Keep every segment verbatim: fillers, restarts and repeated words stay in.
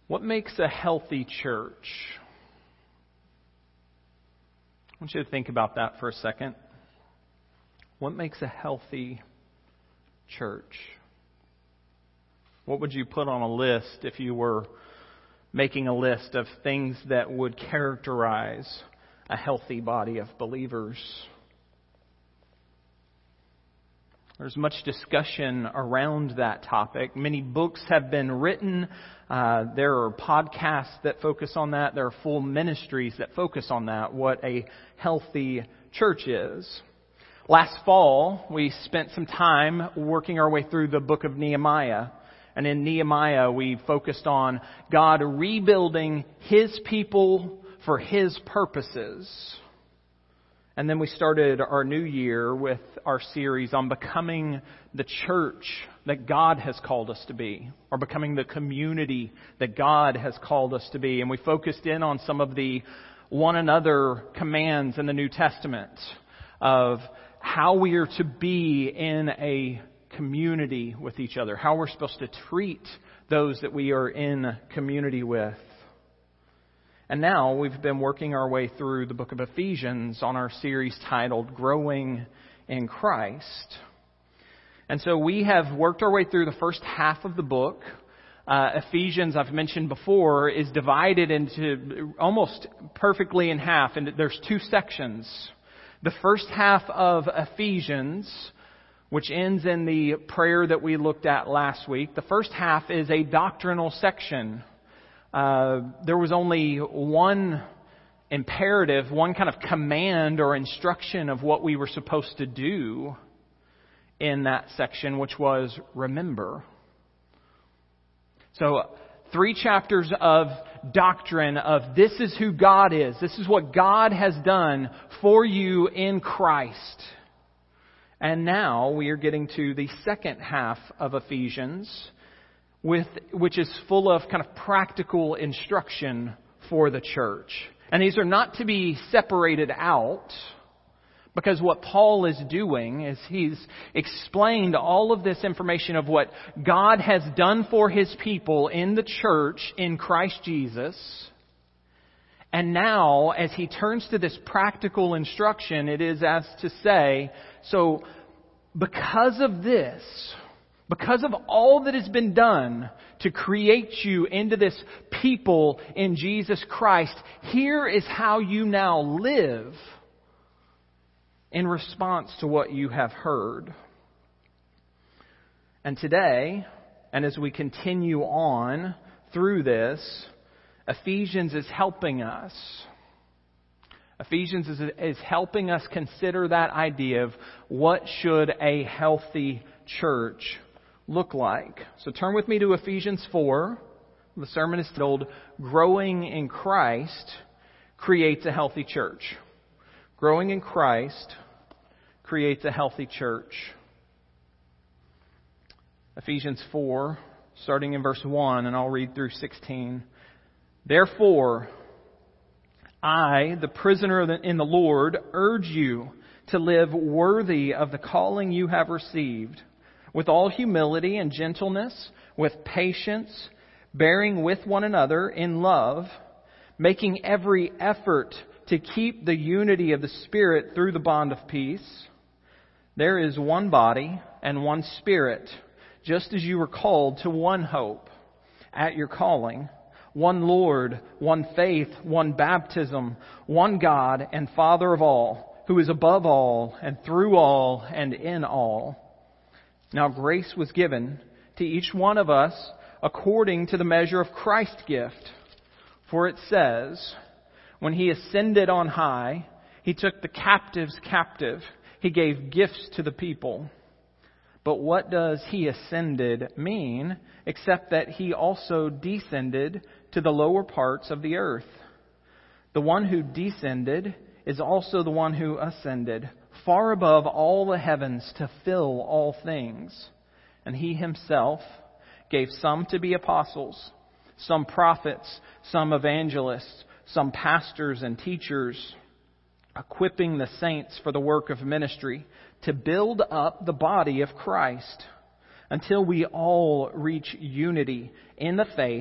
What makes a healthy church? I want you to think about that for a second. What makes a healthy church? What would you put on a list if you were making a list of things that would characterize a healthy body of believers? There's much discussion around that topic. Many books have been written. Uh, there are podcasts that focus on that. There are full ministries that focus on that, what a healthy church is. Last fall, we spent some time working our way through the book of Nehemiah. And in Nehemiah, we focused on God rebuilding His people for His purposes. And then we started our new year with our series on becoming the church that God has called us to be, or becoming the community that God has called us to be. And we focused in on some of the one another commands in the New Testament of how we are to be in a community with each other, how we're supposed to treat those that we are in community with. And now we've been working our way through the book of Ephesians on our series titled Growing in Christ. And so we have worked our way through the first half of the book. Uh, Ephesians, I've mentioned before, is divided into almost perfectly in half, and there's two sections. The first half of Ephesians, which ends in the prayer that we looked at last week, the first half is a doctrinal section. Uh, there was only one imperative, one kind of command or instruction of what we were supposed to do in that section, which was remember. So three chapters of doctrine of this is who God is. This is what God has done for you in Christ. And now we are getting to the second half of Ephesians, with which is full of kind of practical instruction for the church. And these are not to be separated out, because what Paul is doing is he's explained all of this information of what God has done for His people in the church in Christ Jesus. And now, as he turns to this practical instruction, it is as to say, so because of this, because of all that has been done to create you into this people in Jesus Christ, here is how you now live in response to what you have heard. And today, and as we continue on through this, Ephesians is helping us. Ephesians is, is helping us consider that idea of what should a healthy church look like. So turn with me to Ephesians four. The sermon is titled, Growing in Christ Creates a Healthy Church. Growing in Christ creates a healthy church. Ephesians four, starting in verse one, and I'll read through sixteen. Therefore, I, the prisoner in the Lord, urge you to live worthy of the calling you have received, with all humility and gentleness, with patience, bearing with one another in love, making every effort to keep the unity of the Spirit through the bond of peace. There is one body and one Spirit, just as you were called to one hope at your calling, one Lord, one faith, one baptism, one God and Father of all, who is above all and through all and in all. Now grace was given to each one of us according to the measure of Christ's gift. For it says, when He ascended on high, He took the captives captive. He gave gifts to the people. But what does He ascended mean, except that He also descended to the lower parts of the earth? The one who descended is also the one who ascended far above all the heavens to fill all things. And He Himself gave some to be apostles, some prophets, some evangelists, some pastors and teachers, equipping the saints for the work of ministry, to build up the body of Christ, until we all reach unity in the faith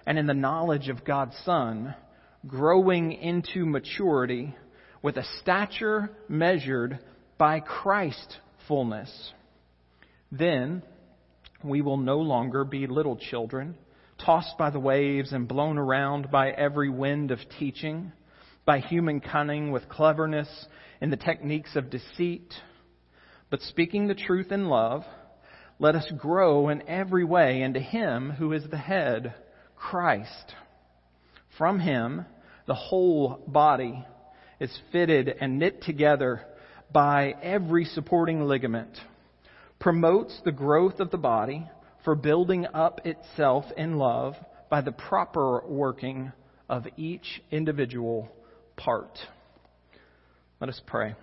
and in the knowledge of God's Son, growing into maturity with a stature measured by Christ's fullness. Then we will no longer be little children, tossed by the waves and blown around by every wind of teaching, by human cunning with cleverness in the techniques of deceit. But speaking the truth in love, let us grow in every way into Him who is the head, Christ. From Him, the whole body is fitted and knit together by every supporting ligament, promotes the growth of the body for building up itself in love by the proper working of each individual part. Let us pray.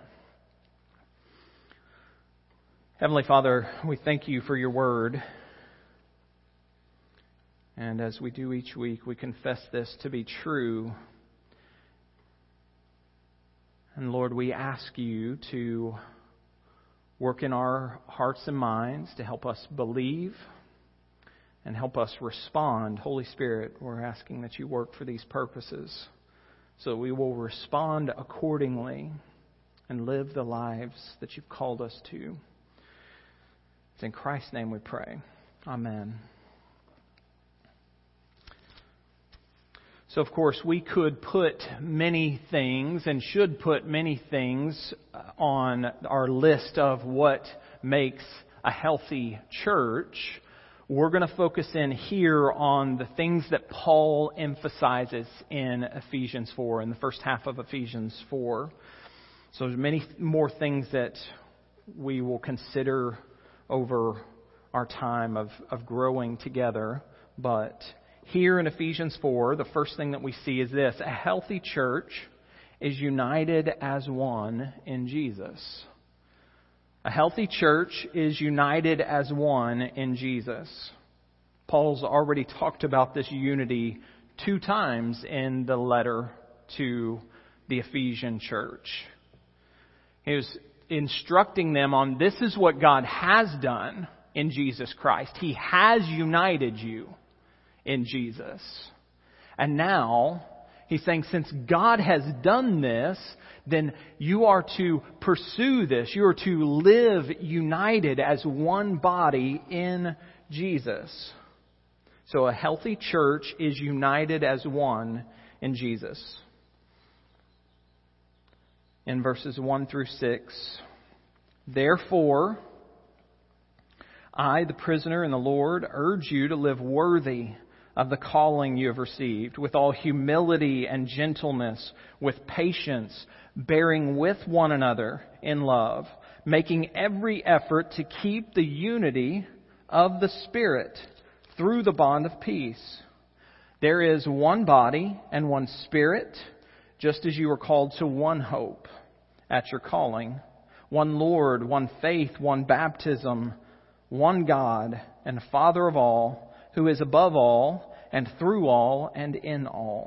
Heavenly Father, we thank You for Your word. And as we do each week, we confess this to be true. And Lord, we ask You to work in our hearts and minds to help us believe and help us respond. Holy Spirit, we're asking that You work for these purposes so that we will respond accordingly and live the lives that You've called us to. It's in Christ's name we pray. Amen. So, of course, we could put many things and should put many things on our list of what makes a healthy church. We're going to focus in here on the things that Paul emphasizes in Ephesians four, in the first half of Ephesians four. So there's many more things that we will consider over our time of, of growing together. But here in Ephesians four, the first thing that we see is this: a healthy church is united as one in Jesus. A healthy church is united as one in Jesus. Paul's already talked about this unity two times in the letter to the Ephesian church. He was instructing them on this is what God has done in Jesus Christ. He has united you in Jesus. And now he's saying, since God has done this, then you are to pursue this. You are to live united as one body in Jesus. So a healthy church is united as one in Jesus. In verses one through six, therefore, I, the prisoner in the Lord, urge you to live worthy of the calling you have received, with all humility and gentleness, with patience, bearing with one another in love, making every effort to keep the unity of the Spirit through the bond of peace. There is one body and one Spirit, just as you were called to one hope at your calling, one Lord, one faith, one baptism, one God and Father of all, who is above all, and through all, and in all.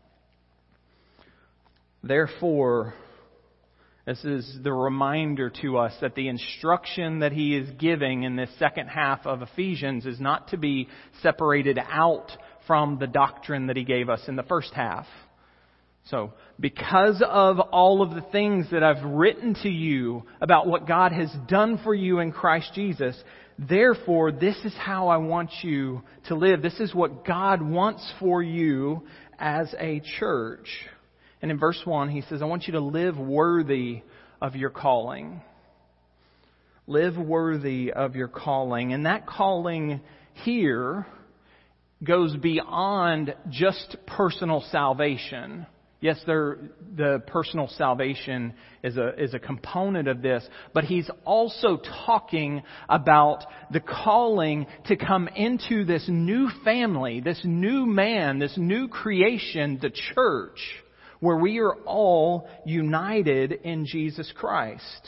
Therefore, this is the reminder to us that the instruction that he is giving in this second half of Ephesians is not to be separated out from the doctrine that he gave us in the first half. So, because of all of the things that I've written to you about what God has done for you in Christ Jesus, therefore, this is how I want you to live. This is what God wants for you as a church. And in verse one, he says, I want you to live worthy of your calling. Live worthy of your calling. And that calling here goes beyond just personal salvation. Yes, there, the personal salvation is a, is a component of this, but he's also talking about the calling to come into this new family, this new man, this new creation, the church, where we are all united in Jesus Christ.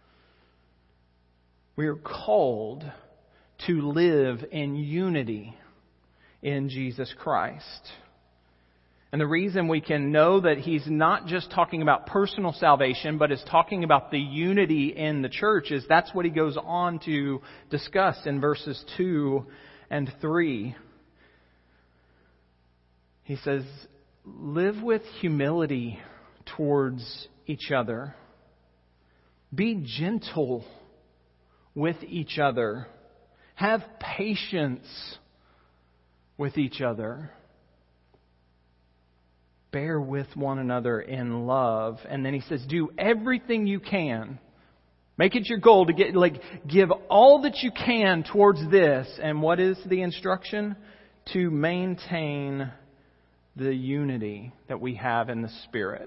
We are called to live in unity in Jesus Christ. And the reason we can know that he's not just talking about personal salvation, but is talking about the unity in the church is that's what he goes on to discuss in verses two and three. He says, live with humility towards each other. Be gentle with each other. Have patience with each other. Bear with one another in love. And then he says, do everything you can. Make it your goal to get, like, give all that you can towards this. And what is the instruction? To maintain the unity that we have in the Spirit.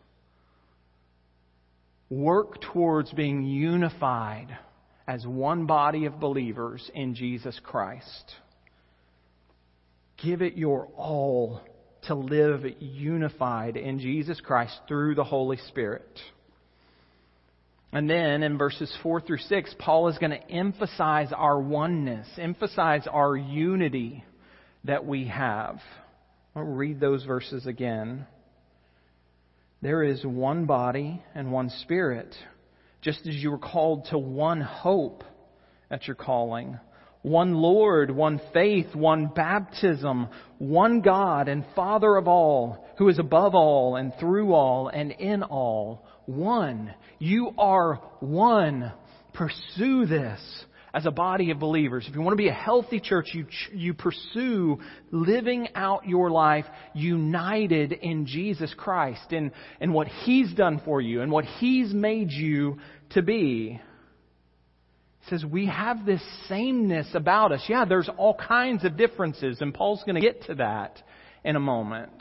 Work towards being unified as one body of believers in Jesus Christ. Give it your all to live unified in Jesus Christ through the Holy Spirit. And then in verses four through six, Paul is going to emphasize our oneness, emphasize our unity that we have. I'll read those verses again. There is one body and one Spirit, just as you were called to one hope at your calling. One Lord, one faith, one baptism, one God and Father of all, who is above all and through all and in all. One. You are one. Pursue this as a body of believers. If you want to be a healthy church, you you pursue living out your life united in Jesus Christ and, and what He's done for you and what He's made you to be. He says we have this sameness about us. Yeah, there's all kinds of differences, and Paul's going to get to that in a moment.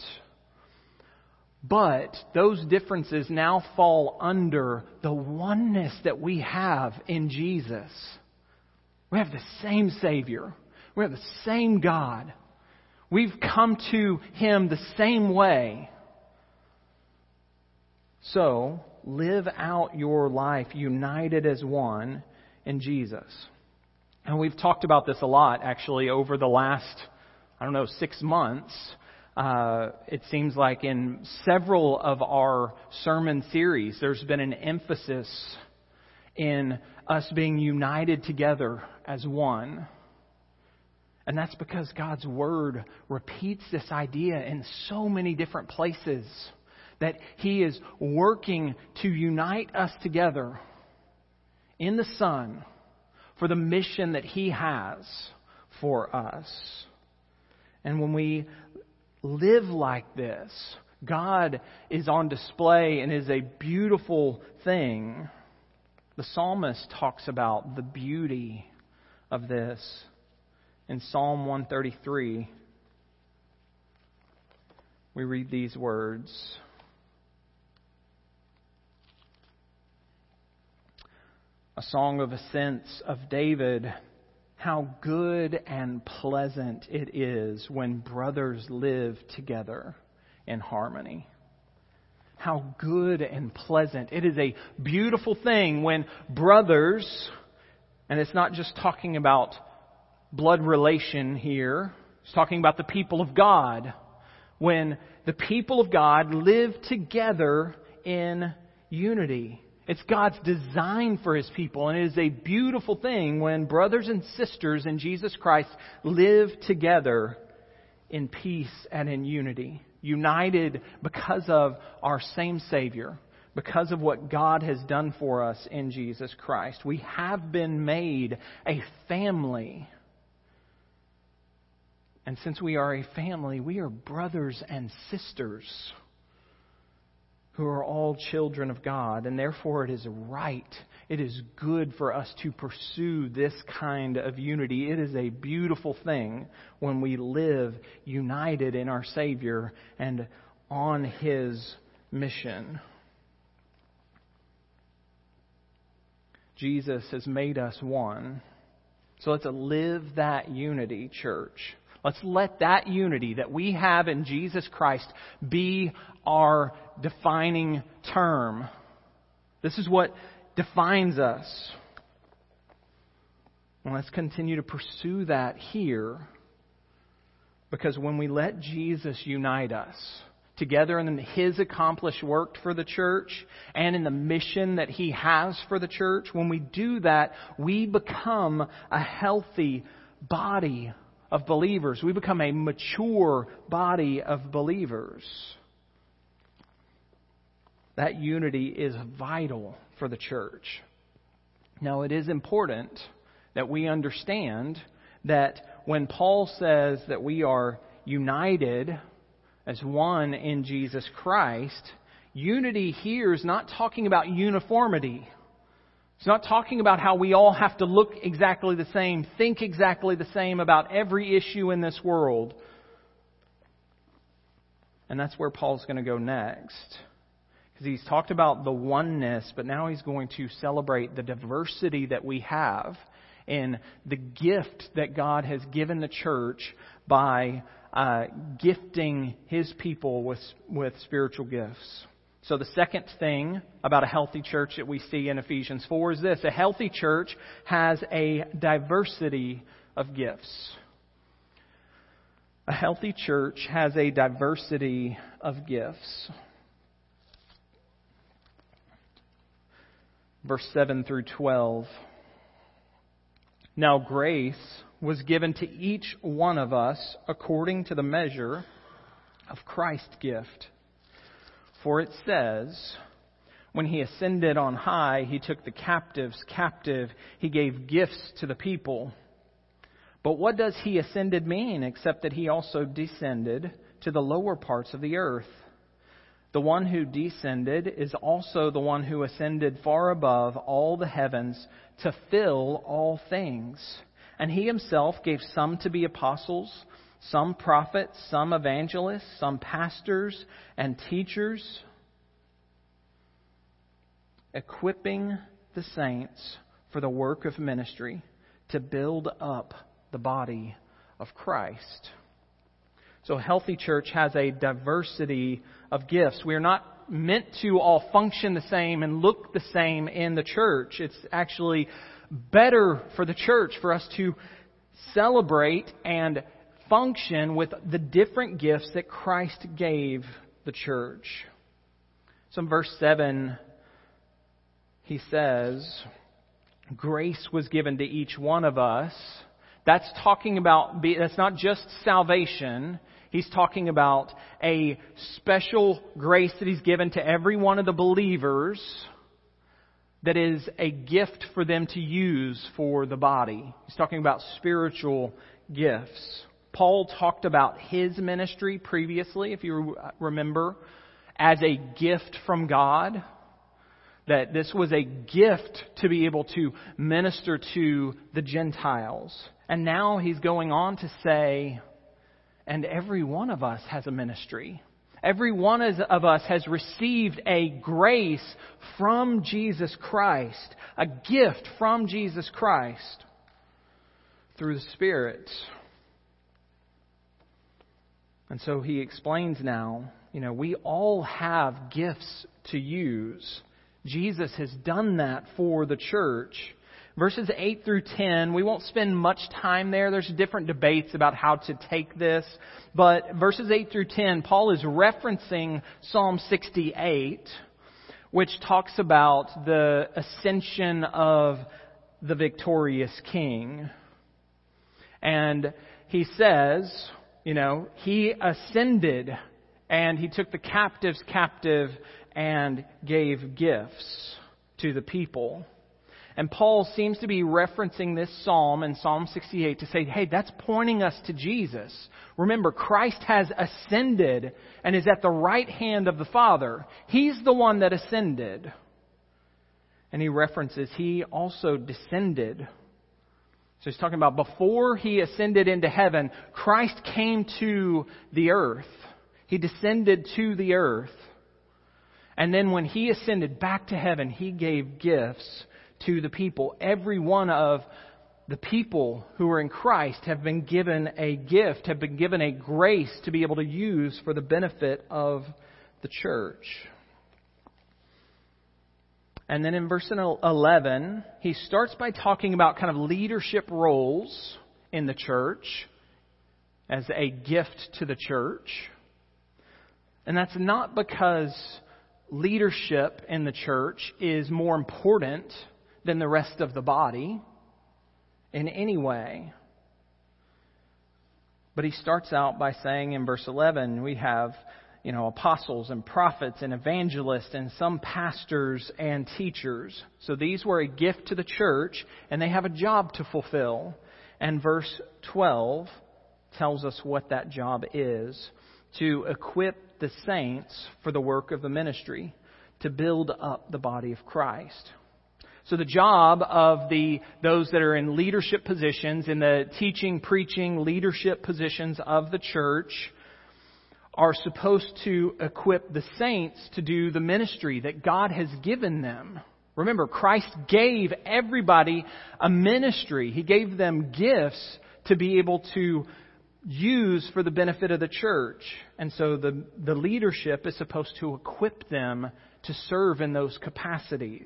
But those differences now fall under the oneness that we have in Jesus. We have the same Savior. We have the same God. We've come to Him the same way. So, live out your life united as one in Jesus. And we've talked about this a lot, actually, over the last, I don't know, six months. Uh, it seems like in several of our sermon series, there's been an emphasis in us being united together as one. And that's because God's Word repeats this idea in so many different places, that He is working to unite us together in the Son for the mission that He has for us. And when we live like this, God is on display and is a beautiful thing. The psalmist talks about the beauty of this in Psalm one thirty-three. We read these words. A song of ascents of David. How good and pleasant it is when brothers live together in harmony. How good and pleasant. It is a beautiful thing when brothers, and it's not just talking about blood relation here, it's talking about the people of God. When the people of God live together in unity. It's God's design for His people, and it is a beautiful thing when brothers and sisters in Jesus Christ live together in peace and in unity, united because of our same Savior, because of what God has done for us in Jesus Christ. We have been made a family. And since we are a family, we are brothers and sisters who are all children of God, and therefore it is right, it is good for us to pursue this kind of unity. It is a beautiful thing when we live united in our Savior and on His mission. Jesus has made us one. So let's live that unity, church. Let's let that unity that we have in Jesus Christ be our defining term. This is what defines us. And let's continue to pursue that here. Because when we let Jesus unite us together in His accomplished work for the church and in the mission that He has for the church, when we do that, we become a healthy body of believers. We become a mature body of believers. That unity is vital for the church. Now, it is important that we understand that when Paul says that we are united as one in Jesus Christ, unity here is not talking about uniformity. It's not talking about how we all have to look exactly the same, think exactly the same about every issue in this world. And that's where Paul's going to go next. Because he's talked about the oneness, but now he's going to celebrate the diversity that we have in the gift that God has given the church by uh, gifting His people with, with spiritual gifts. So the second thing about a healthy church that we see in Ephesians four is this. A healthy church has a diversity of gifts. A healthy church has a diversity of gifts. Verse seven through twelve. Now grace was given to each one of us according to the measure of Christ's gift. For it says, when He ascended on high, He took the captives captive. He gave gifts to the people. But what does He ascended mean except that He also descended to the lower parts of the earth? The one who descended is also the one who ascended far above all the heavens to fill all things. And He Himself gave some to be apostles, some prophets, some evangelists, some pastors and teachers, equipping the saints for the work of ministry to build up the body of Christ. So a healthy church has a diversity of gifts. We are not meant to all function the same and look the same in the church. It's actually better for the church for us to celebrate and function with the different gifts that Christ gave the church. So in verse seven, he says, grace was given to each one of us. That's talking about, that's not just salvation. He's talking about a special grace that He's given to every one of the believers that is a gift for them to use for the body. He's talking about spiritual gifts. Paul talked about his ministry previously, if you remember, as a gift from God. That this was a gift to be able to minister to the Gentiles. And now he's going on to say, and every one of us has a ministry. Every one of us has received a grace from Jesus Christ, a gift from Jesus Christ through the Spirit. And so he explains now, you know, we all have gifts to use. Jesus has done that for the church. Verses eight through ten, we won't spend much time there. There's different debates about how to take this. But verses eight through ten, Paul is referencing Psalm sixty-eight, which talks about the ascension of the victorious king. And he says, you know, He ascended and He took the captives captive and gave gifts to the people. And Paul seems to be referencing this psalm in Psalm sixty-eight to say, hey, that's pointing us to Jesus. Remember, Christ has ascended and is at the right hand of the Father. He's the one that ascended. And he references, He also descended. So he's talking about before He ascended into heaven, Christ came to the earth. He descended to the earth. And then when He ascended back to heaven, He gave gifts to the people. Every one of the people who are in Christ have been given a gift, have been given a grace to be able to use for the benefit of the church. And then in verse eleven, he starts by talking about kind of leadership roles in the church as a gift to the church. And that's not because leadership in the church is more important than the rest of the body in any way. But he starts out by saying in verse eleven, we have, you know, apostles and prophets and evangelists and some pastors and teachers. So these were a gift to the church, and they have a job to fulfill. And verse twelve tells us what that job is: to equip the saints for the work of the ministry, to build up the body of Christ. So the job of the those that are in leadership positions, in the teaching, preaching, leadership positions of the church, are supposed to equip the saints to do the ministry that God has given them. Remember, Christ gave everybody a ministry. He gave them gifts to be able to use for the benefit of the church. And so the, the leadership is supposed to equip them to serve in those capacities.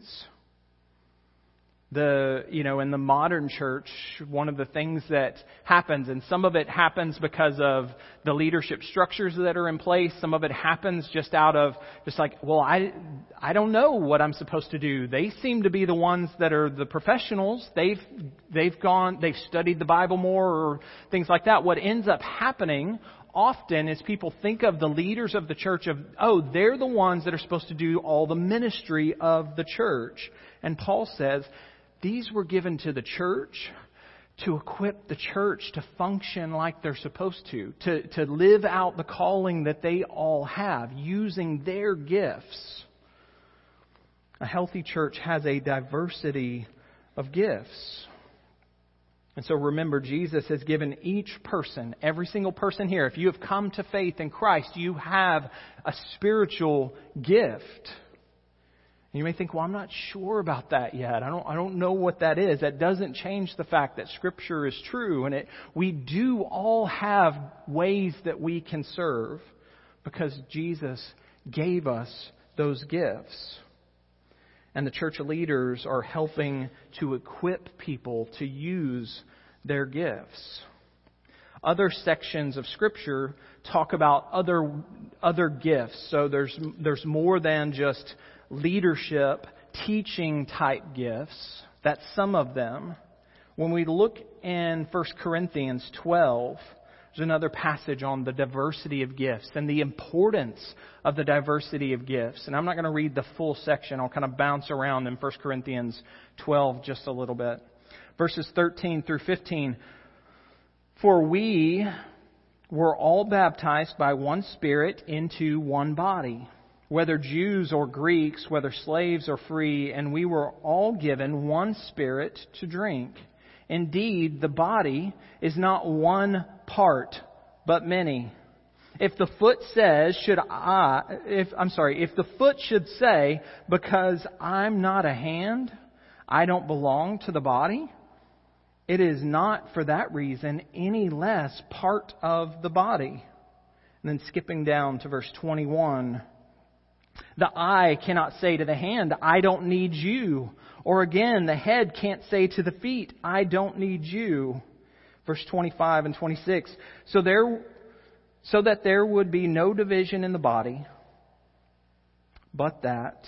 The, you know, in the modern church, one of the things that happens, and some of it happens because of the leadership structures that are in place. Some of it happens just out of, just like, well, I, I don't know what I'm supposed to do. They seem to be the ones that are the professionals. They've, they've gone, they've studied the Bible more or things like that. What ends up happening often is people think of the leaders of the church of, oh, they're the ones that are supposed to do all the ministry of the church. And Paul says, these were given to the church to equip the church to function like they're supposed to, to, to live out the calling that they all have, using their gifts. A healthy church has a diversity of gifts. And so remember, Jesus has given each person, every single person here, if you have come to faith in Christ, you have a spiritual gift. You may think, well, I'm not sure about that yet. I don't I don't know what that is. That doesn't change the fact that Scripture is true. And it, we do all have ways that we can serve because Jesus gave us those gifts. And the church leaders are helping to equip people to use their gifts. Other sections of Scripture talk about other other gifts. So there's there's more than just leadership, teaching type gifts. That's some of them. When we look in First Corinthians twelve, there's another passage on the diversity of gifts and the importance of the diversity of gifts. And I'm not going to read the full section. I'll kind of bounce around in First Corinthians twelve just a little bit. Verses thirteen through fifteen. For we were all baptized by one Spirit into one body, whether Jews or Greeks, whether slaves or free, and we were all given one Spirit to drink. Indeed, the body is not one part, but many. If the foot says, should I, if, I'm sorry, if the foot should say, because I'm not a hand, I don't belong to the body, it is not for that reason any less part of the body. And then skipping down to verse twenty-one. The eye cannot say to the hand, I don't need you. Or again, the head can't say to the feet, I don't need you. Verse twenty-five and twenty-six. So there, so that there would be no division in the body, but that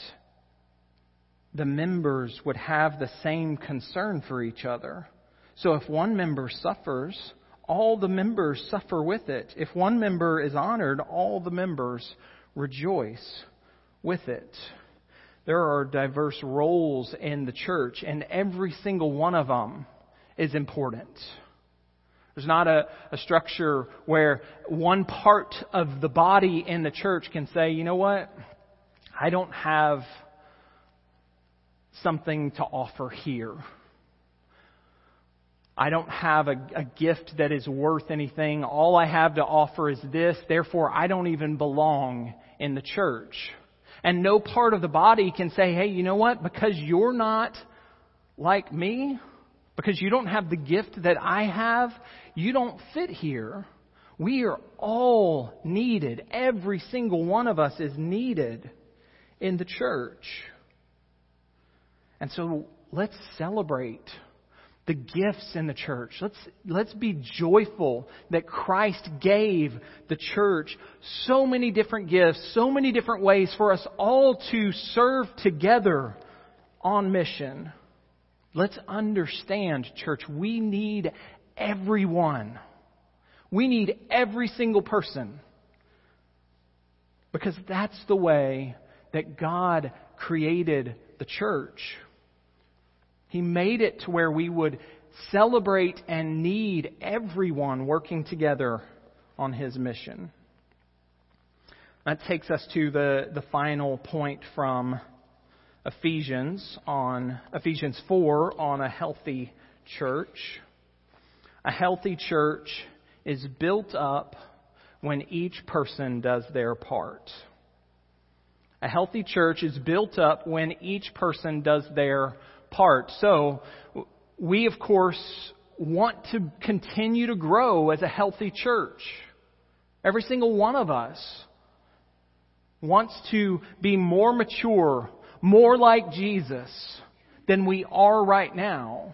the members would have the same concern for each other. So if one member suffers, all the members suffer with it. If one member is honored, all the members rejoice with it. There are diverse roles in the church, and every single one of them is important. There's not a, a structure where one part of the body in the church can say, you know what, I don't have something to offer here. I don't have a, a gift that is worth anything. All I have to offer is this. Therefore, I don't even belong in the church. And no part of the body can say, hey, you know what? Because you're not like me, because you don't have the gift that I have, you don't fit here. We are all needed. Every single one of us is needed in the church. And so let's celebrate the gifts in the church. Let's let's be joyful that Christ gave the church so many different gifts, so many different ways for us all to serve together on mission. Let's understand, church, we need everyone. We need every single person. Because that's the way that God created the church. He made it to where we would celebrate and need everyone working together on His mission. That takes us to the, the final point from Ephesians on Ephesians four on a healthy church. A healthy church is built up when each person does their part. A healthy church is built up when each person does their part. So, we of course want to continue to grow as a healthy church. Every single one of us wants to be more mature, more like Jesus than we are right now.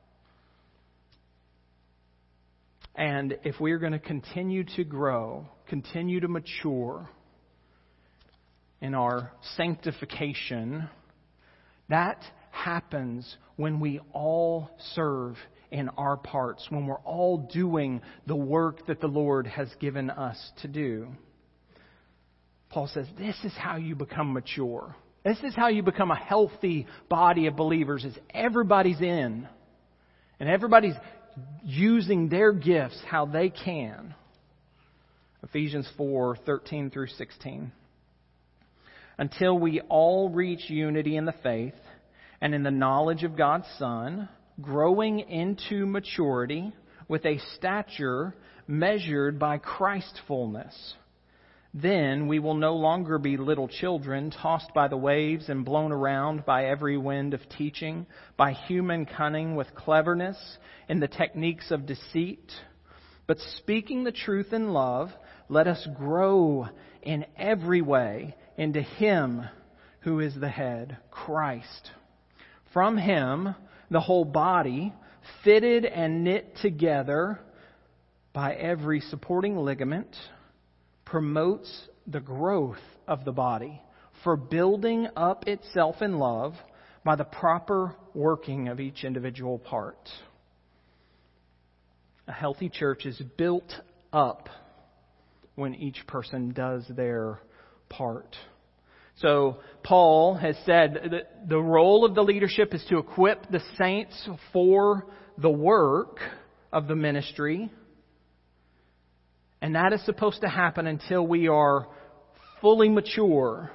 And if we're going to continue to grow, continue to mature in our sanctification, that happens when we all serve in our parts, when we're all doing the work that the Lord has given us to do. Paul says, this is how you become mature. This is how you become a healthy body of believers, is everybody's in. And everybody's using their gifts how they can. Ephesians four, thirteen through sixteen. Until we all reach unity in the faith and in the knowledge of God's Son, growing into maturity with a stature measured by Christ's fullness. Then we will no longer be little children, tossed by the waves and blown around by every wind of teaching, by human cunning with cleverness in the techniques of deceit. But speaking the truth in love, let us grow in every way into Him who is the head, Christ. From Him, the whole body, fitted and knit together by every supporting ligament, promotes the growth of the body for building up itself in love by the proper working of each individual part. A healthy church is built up when each person does their part. So Paul has said that the role of the leadership is to equip the saints for the work of the ministry. And that is supposed to happen until we are fully mature.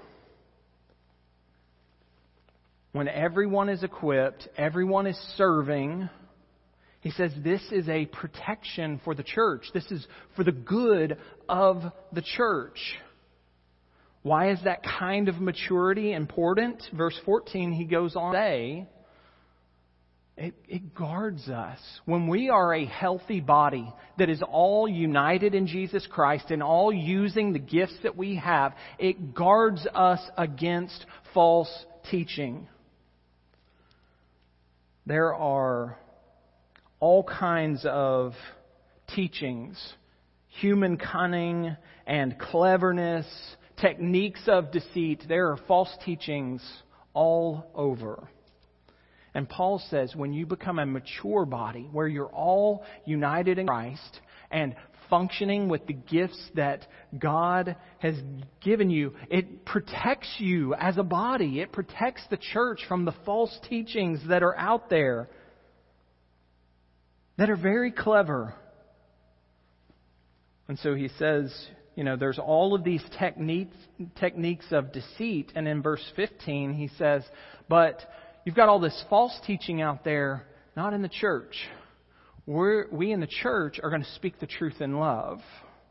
When everyone is equipped, everyone is serving. He says this is a protection for the church. This is for the good of the church. Why is that kind of maturity important? Verse fourteen, he goes on to say, It, it guards us. When we are a healthy body that is all united in Jesus Christ and all using the gifts that we have, it guards us against false teaching. There are all kinds of teachings, human cunning and cleverness, techniques of deceit. There are false teachings all over. And Paul says when you become a mature body where you're all united in Christ and functioning with the gifts that God has given you, it protects you as a body. It protects the church from the false teachings that are out there that are very clever. And so he says, you know, there's all of these techniques techniques of deceit. And in verse fifteen, he says, but you've got all this false teaching out there, not in the church. We're, we in the church are going to speak the truth in love.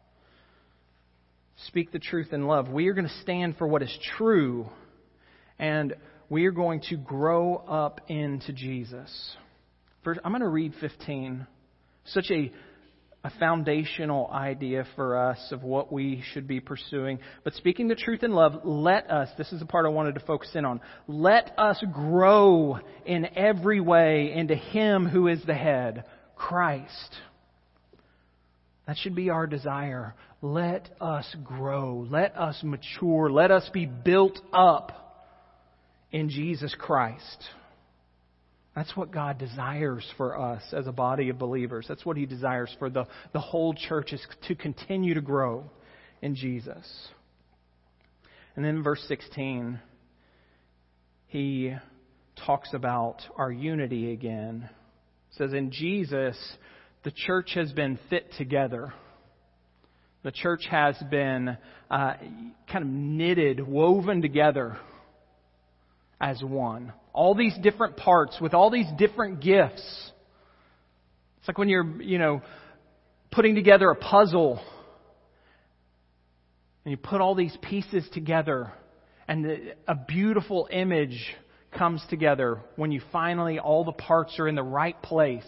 Speak the truth in love. We are going to stand for what is true. And we are going to grow up into Jesus. First, I'm going to read fifteen. Such a a foundational idea for us of what we should be pursuing. But speaking the truth in love, let us, this is the part I wanted to focus in on, let us grow in every way into Him who is the head, Christ. That should be our desire. Let us grow. Let us mature. Let us be built up in Jesus Christ. That's what God desires for us as a body of believers. That's what He desires for the, the whole church, is to continue to grow in Jesus. And then in verse sixteen, he talks about our unity again. It says, in Jesus, the church has been fit together. The church has been uh, kind of knitted, woven together as one. All these different parts with all these different gifts. It's like when you're, you know, putting together a puzzle and you put all these pieces together and the, a beautiful image comes together when you finally, all the parts are in the right place.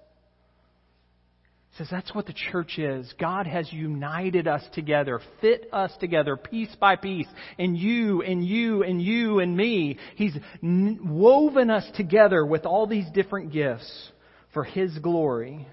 It says that's what the church is. God has united us together, fit us together piece by piece. And you, and you, and you, and me. He's woven us together with all these different gifts for His glory.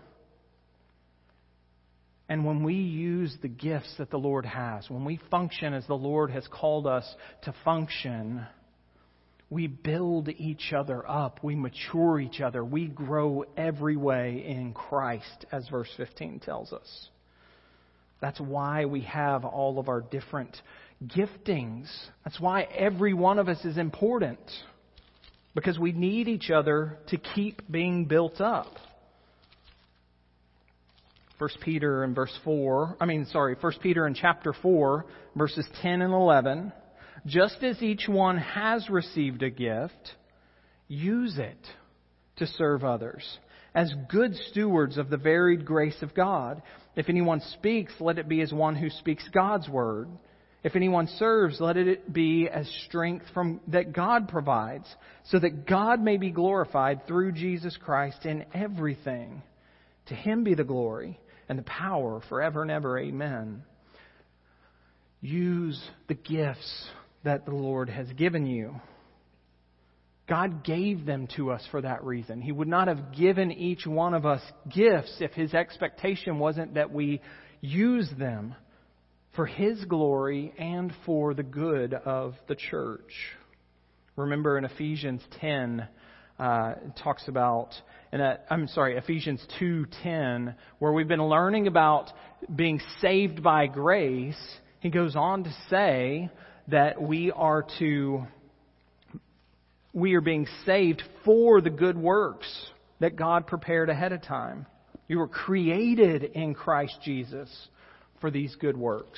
And when we use the gifts that the Lord has, when we function as the Lord has called us to function, we build each other up. We mature each other. We grow every way in Christ, as verse fifteen tells us. That's why we have all of our different giftings. That's why every one of us is important. Because we need each other to keep being built up. First Peter in verse four, I mean, sorry, First Peter in chapter four, verses ten and eleven. Just as each one has received a gift, use it to serve others as good stewards of the varied grace of God. If anyone speaks, let it be as one who speaks God's word. If anyone serves, let it be as strength from that God provides, so that God may be glorified through Jesus Christ in everything. To Him be the glory and the power forever and ever. Amen. Use the gifts that the Lord has given you. God gave them to us for that reason. He would not have given each one of us gifts if His expectation wasn't that we use them for His glory and for the good of the church. Remember in Ephesians ten, uh, it talks about, in a, I'm sorry, Ephesians two ten, where we've been learning about being saved by grace. He goes on to say that we are to, we are being saved for the good works that God prepared ahead of time. You were created in Christ Jesus for these good works.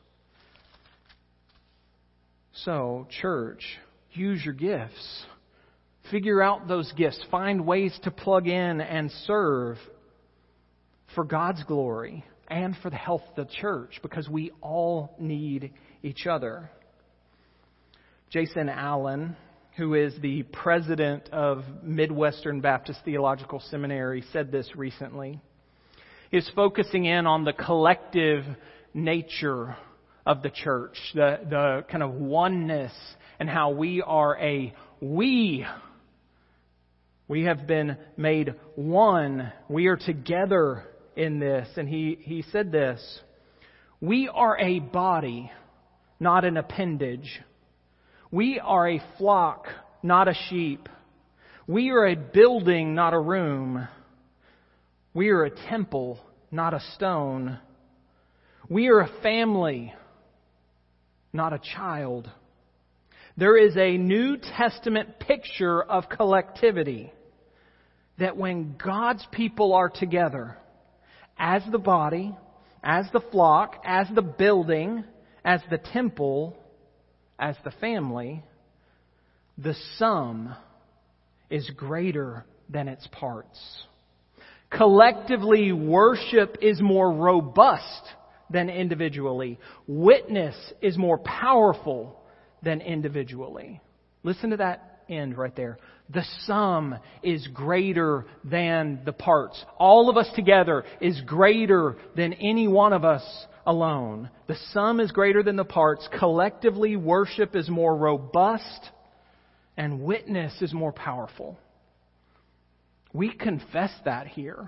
So, church, use your gifts. Figure out those gifts. Find ways to plug in and serve for God's glory and for the health of the church, because we all need each other. Jason Allen, who is the president of Midwestern Baptist Theological Seminary, said this recently. He's focusing in on the collective nature of the church, the, the kind of oneness, and how we are a we. We have been made one. We are together in this. And he, he said this: we are a body, not an appendage. We are a flock, not a sheep. We are a building, not a room. We are a temple, not a stone. We are a family, not a child. There is a New Testament picture of collectivity, that when God's people are together, as the body, as the flock, as the building, as the temple, as the family, the sum is greater than its parts. Collectively, worship is more robust than individually. Witness is more powerful than individually. Listen to that end right there. The sum is greater than the parts. All of us together is greater than any one of us alone. The sum is greater than the parts. Collectively, worship is more robust and witness is more powerful. We confess that here.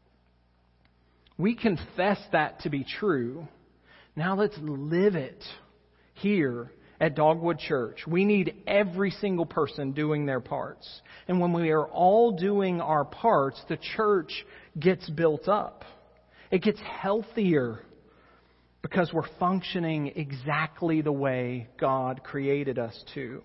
We confess that to be true. Now let's live it here at Dogwood Church. We need every single person doing their parts. And when we are all doing our parts, the church gets built up. It gets healthier because we're functioning exactly the way God created us to.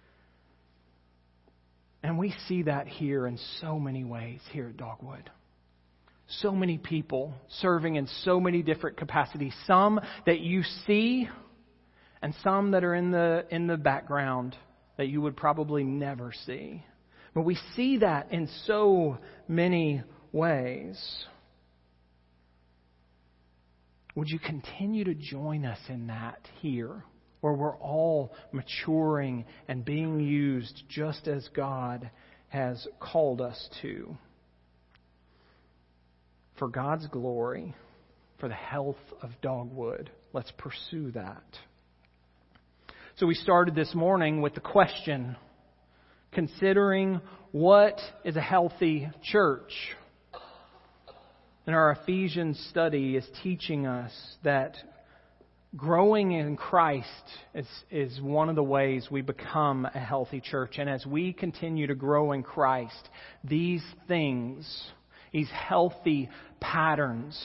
And we see that here in so many ways here at Dogwood. So many people serving in so many different capacities. Some that you see and some that are in the in the background that you would probably never see. But we see that in so many ways. Would you continue to join us in that here, where we're all maturing and being used just as God has called us to? For God's glory, for the health of Dogwood, let's pursue that. So we started this morning with the question, considering what is a healthy church? And our Ephesians study is teaching us that growing in Christ is, is one of the ways we become a healthy church. And as we continue to grow in Christ, these things, these healthy patterns,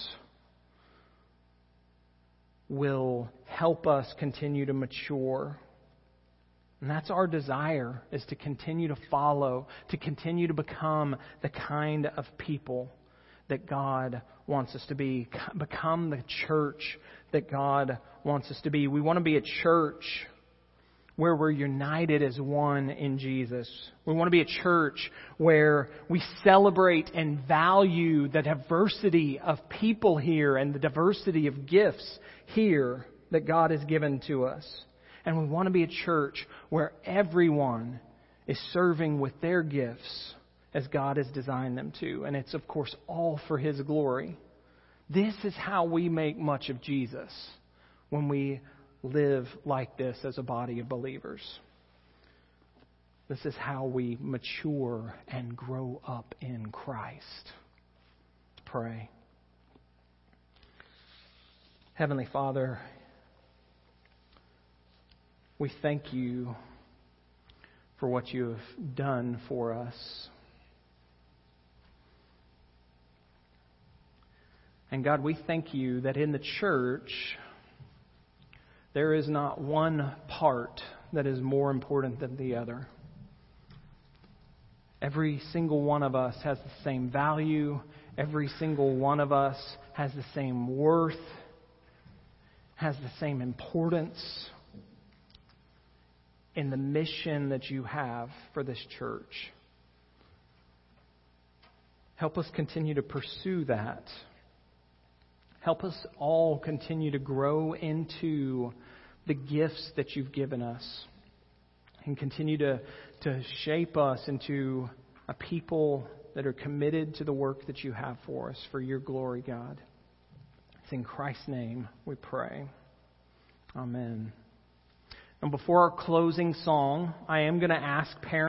will help us continue to mature. And that's our desire, is to continue to follow, to continue to become the kind of people that God wants us to be. Become the church that God wants us to be. We want to be a church where we're united as one in Jesus. We want to be a church where we celebrate and value the diversity of people here and the diversity of gifts here that God has given to us. And we want to be a church where everyone is serving with their gifts as God has designed them to. And it's, of course, all for His glory. This is how we make much of Jesus, when we live like this as a body of believers. This is how we mature and grow up in Christ. Let's pray. Heavenly Father, we thank You for what You have done for us. And God, we thank You that in the church, there is not one part that is more important than the other. Every single one of us has the same value. Every single one of us has the same worth, has the same importance in the mission that You have for this church. Help us continue to pursue that. Help us all continue to grow into the gifts that You've given us, and continue to, to shape us into a people that are committed to the work that You have for us, for Your glory, God. It's in Christ's name we pray. Amen. And before our closing song, I am going to ask parents